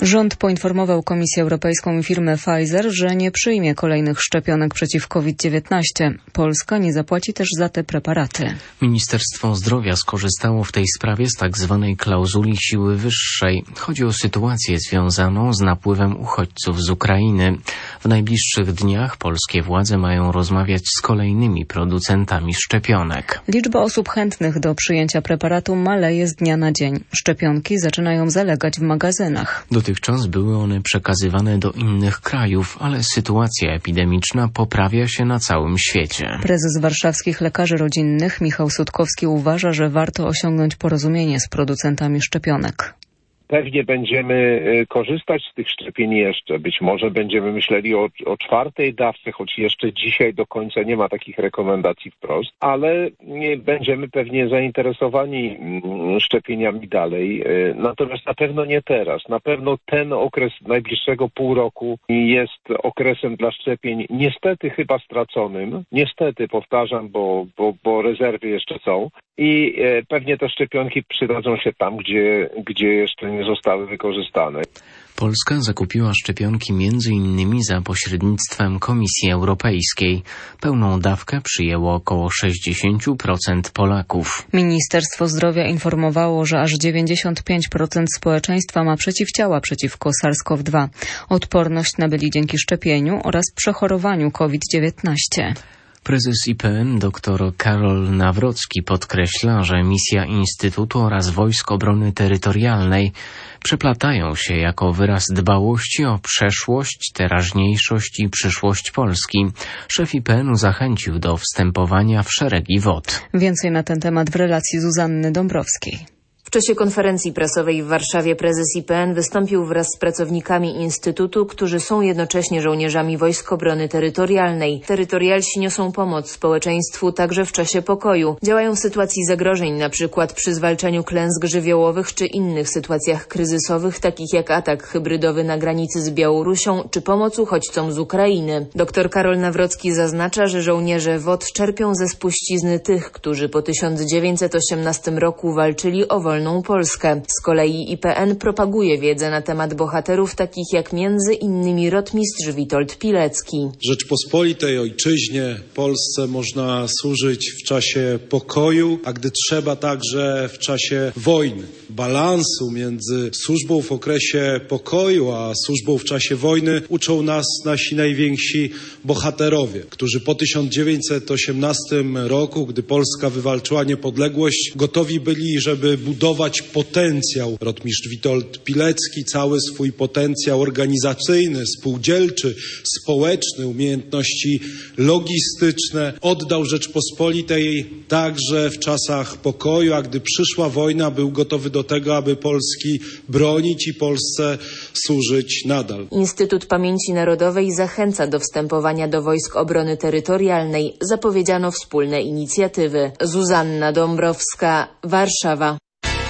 Rząd poinformował Komisję Europejską i firmę Pfizer, że nie przyjmie kolejnych szczepionek przeciw COVID-19. Polska nie zapłaci też za te preparaty. Ministerstwo Zdrowia skorzystało w tej sprawie z tzw. klauzuli siły wyższej. Chodzi o sytuację związaną z napływem uchodźców z Ukrainy. W najbliższych dniach polskie władze mają rozmawiać z kolejnymi producentami szczepionek. Liczba osób chętnych do przyjęcia preparatu maleje z dnia na dzień. Szczepionki zaczynają zalegać w magazynach. Dotychczas były one przekazywane do innych krajów, ale sytuacja epidemiczna poprawia się na całym świecie. Prezes warszawskich lekarzy rodzinnych Michał Sutkowski uważa, że warto osiągnąć porozumienie z producentami szczepionek. Pewnie będziemy korzystać z tych szczepień jeszcze. Być może będziemy myśleli o czwartej dawce, choć jeszcze dzisiaj do końca nie ma takich rekomendacji wprost, ale będziemy pewnie zainteresowani szczepieniami dalej. Natomiast na pewno nie teraz. Na pewno ten okres najbliższego pół roku jest okresem dla szczepień niestety chyba straconym. Niestety, powtarzam, bo rezerwy jeszcze są. I pewnie te szczepionki przydadzą się tam, gdzie jeszcze nie zostały wykorzystane. Polska zakupiła szczepionki m.in. za pośrednictwem Komisji Europejskiej. Pełną dawkę przyjęło około 60% Polaków. Ministerstwo Zdrowia informowało, że aż 95% społeczeństwa ma przeciwciała przeciwko SARS-CoV-2. Odporność nabyli dzięki szczepieniu oraz przechorowaniu COVID-19. Prezes IPN dr Karol Nawrocki podkreśla, że misja Instytutu oraz Wojsk Obrony Terytorialnej przeplatają się jako wyraz dbałości o przeszłość, teraźniejszość i przyszłość Polski. Szef IPN-u zachęcił do wstępowania w szeregi WOT. Więcej na ten temat w relacji Zuzanny Dąbrowskiej. W czasie konferencji prasowej w Warszawie prezes IPN wystąpił wraz z pracownikami Instytutu, którzy są jednocześnie żołnierzami Wojsk Obrony Terytorialnej. Terytorialsi niosą pomoc społeczeństwu także w czasie pokoju. Działają w sytuacji zagrożeń, np. przy zwalczaniu klęsk żywiołowych czy innych sytuacjach kryzysowych, takich jak atak hybrydowy na granicy z Białorusią czy pomoc uchodźcom z Ukrainy. Dr Karol Nawrocki zaznacza, że żołnierze WOT czerpią ze spuścizny tych, którzy po 1918 roku walczyli o wolną Polskę. Z kolei IPN propaguje wiedzę na temat bohaterów takich jak między innymi rotmistrz Witold Pilecki. Rzeczpospolitej, ojczyźnie, Polsce można służyć w czasie pokoju, a gdy trzeba także w czasie wojny. Balansu między służbą w okresie pokoju a służbą w czasie wojny uczą nas nasi najwięksi bohaterowie, którzy po 1918 roku, gdy Polska wywalczyła niepodległość, gotowi byli, żeby budować potencjał. Rotmistrz Witold Pilecki cały swój potencjał organizacyjny, spółdzielczy, społeczny, umiejętności logistyczne oddał Rzeczpospolitej także w czasach pokoju, a gdy przyszła wojna, był gotowy do tego, aby Polski bronić i Polsce służyć nadal. Instytut Pamięci Narodowej zachęca do wstępowania do Wojsk Obrony Terytorialnej. Zapowiedziano wspólne inicjatywy. Zuzanna Dąbrowska, Warszawa.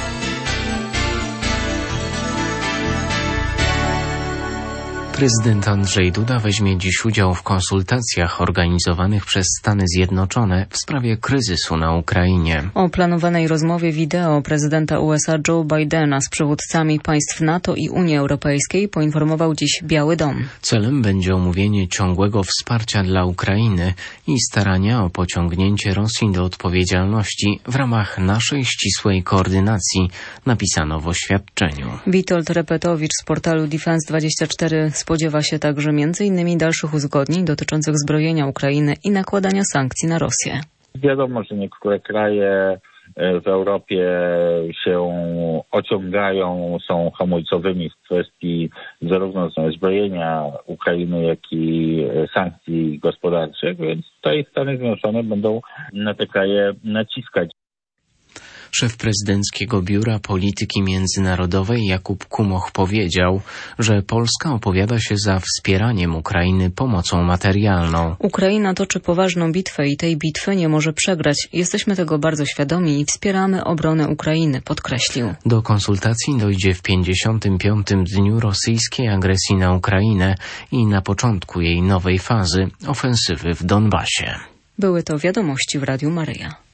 Prezydent Andrzej Duda weźmie dziś udział w konsultacjach organizowanych przez Stany Zjednoczone w sprawie kryzysu na Ukrainie. O planowanej rozmowie wideo prezydenta USA Joe Bidena z przywódcami państw NATO i Unii Europejskiej poinformował dziś Biały Dom. Celem będzie omówienie ciągłego wsparcia dla Ukrainy i starania o pociągnięcie Rosji do odpowiedzialności w ramach naszej ścisłej koordynacji, napisano w oświadczeniu. Witold Repetowicz z portalu Defense24 spodziewa się także m.in. dalszych uzgodnień dotyczących zbrojenia Ukrainy i nakładania sankcji na Rosję. Wiadomo, że niektóre kraje w Europie się ociągają, są hamulcowymi w kwestii zarówno zbrojenia Ukrainy, jak i sankcji gospodarczych, więc tutaj Stany Zjednoczone będą na te kraje naciskać. Szef prezydenckiego Biura Polityki Międzynarodowej Jakub Kumoch powiedział, że Polska opowiada się za wspieraniem Ukrainy pomocą materialną. Ukraina toczy poważną bitwę i tej bitwy nie może przegrać. Jesteśmy tego bardzo świadomi i wspieramy obronę Ukrainy, podkreślił. Do konsultacji dojdzie w 55. dniu rosyjskiej agresji na Ukrainę i na początku jej nowej fazy ofensywy w Donbasie. Były to wiadomości w Radiu Maryja.